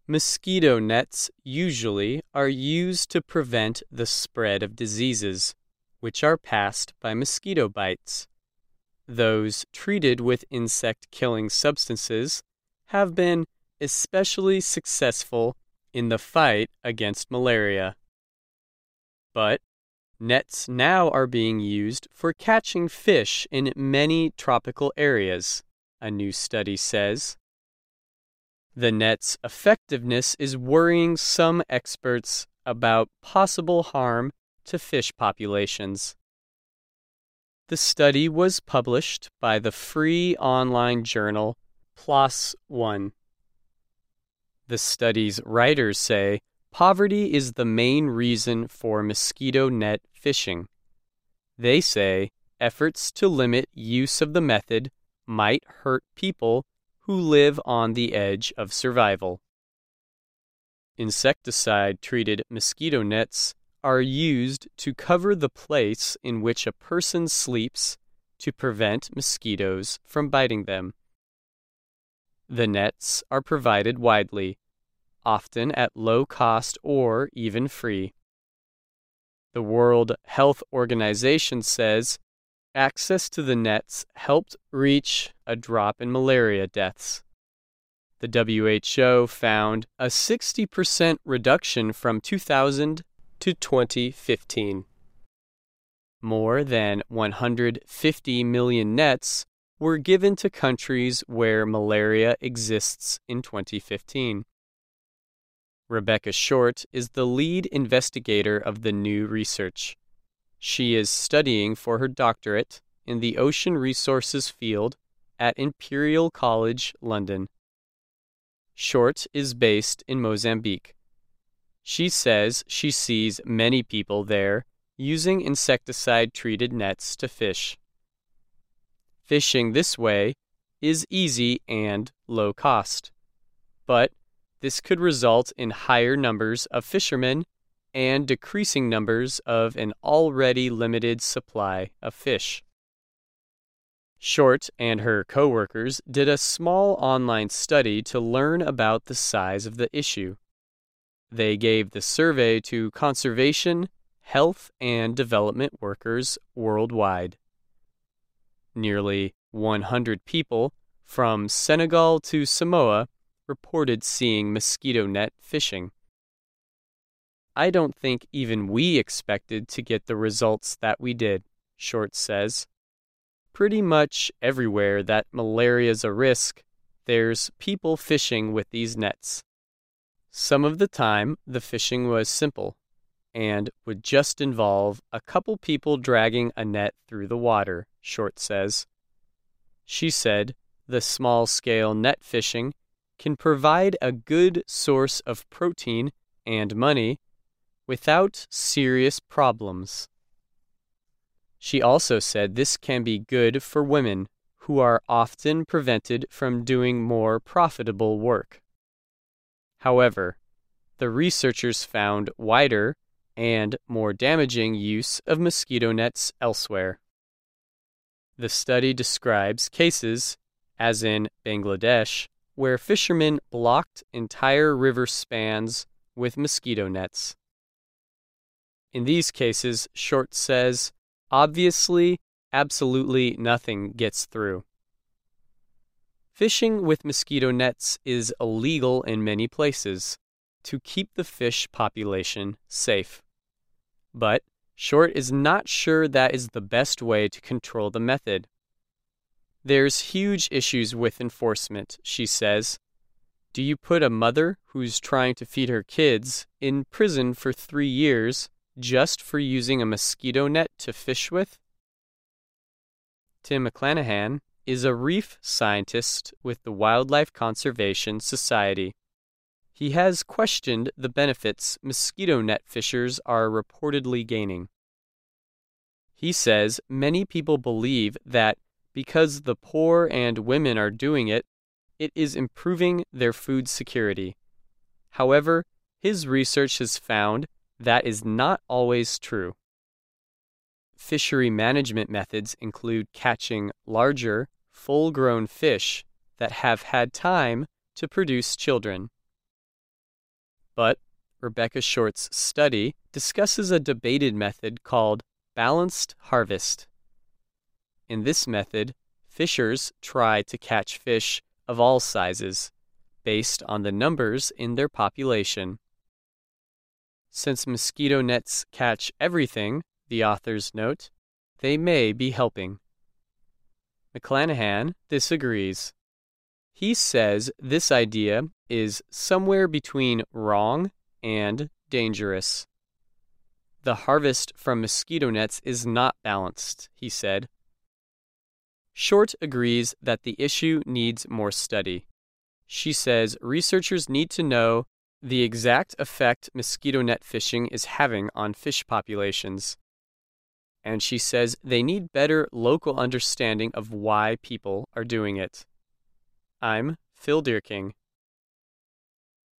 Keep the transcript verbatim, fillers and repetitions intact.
Mosquito nets usually are used to prevent the spread of diseases, which are passed by mosquito bites. Those treated with insect-killing substances have been especially successful in the fight against malaria. But nets now are being used for catching fish in many tropical areas, a new study says. The net's effectiveness is worrying some experts about possible harm to fish populations. The study was published by the free online journal PLOS One. The study's writers say poverty is the main reason for mosquito net fishing. They say efforts to limit use of the method might hurt people who live on the edge of survival. Insecticide-treated mosquito nets are used to cover the place in which a person sleeps to prevent mosquitoes from biting them. The nets are provided widely, often at low cost or even free. The World Health Organization says access to the nets helped reach a drop in malaria deaths. The W H O found a sixty percent reduction from two thousand to twenty fifteen. More than one hundred fifty million nets were given to countries where malaria exists in twenty fifteen. Rebecca Short is the lead investigator of the new research. She is studying for her doctorate in the ocean resources field at Imperial College London. Short is based in Mozambique. She says she sees many people there using insecticide-treated nets to fish. Fishing this way is easy and low cost, but this could result in higher numbers of fishermen and decreasing numbers of an already limited supply of fish. Short and her co-workers did a small online study to learn about the size of the issue. They gave the survey to conservation, health, and development workers worldwide. Nearly one hundred people from Senegal to Samoa reported seeing mosquito net fishing. I don't think even we expected to get the results that we did, Short says. Pretty much everywhere that malaria's a risk, there's people fishing with these nets. Some of the time, the fishing was simple and would just involve a couple people dragging a net through the water, Short says. She said the small-scale net fishing can provide a good source of protein and money without serious problems. She also said this can be good for women who are often prevented from doing more profitable work. However, the researchers found wider and more damaging use of mosquito nets elsewhere. The study describes cases, as in Bangladesh, where fishermen blocked entire river spans with mosquito nets. In these cases, Short says, obviously, absolutely nothing gets through. Fishing with mosquito nets is illegal in many places to keep the fish population safe. But Short is not sure that is the best way to control the method. There's huge issues with enforcement, she says. Do you put a mother who's trying to feed her kids in prison for three years just for using a mosquito net to fish with? Tim McClanahan is a reef scientist with the Wildlife Conservation Society. He has questioned the benefits mosquito net fishers are reportedly gaining. He says many people believe that because the poor and women are doing it, it is improving their food security. However, his research has found that is not always true. Fishery management methods include catching larger, full-grown fish that have had time to produce children. But Rebecca Short's study discusses a debated method called balanced harvest. In this method, fishers try to catch fish of all sizes, based on the numbers in their population. Since mosquito nets catch everything, the authors note, they may be helping. McClanahan disagrees. He says this idea is somewhere between wrong and dangerous. The harvest from mosquito nets is not balanced, he said. Short agrees that the issue needs more study. She says researchers need to know the exact effect mosquito net fishing is having on fish populations. And she says they need better local understanding of why people are doing it. I'm Phil Deerking.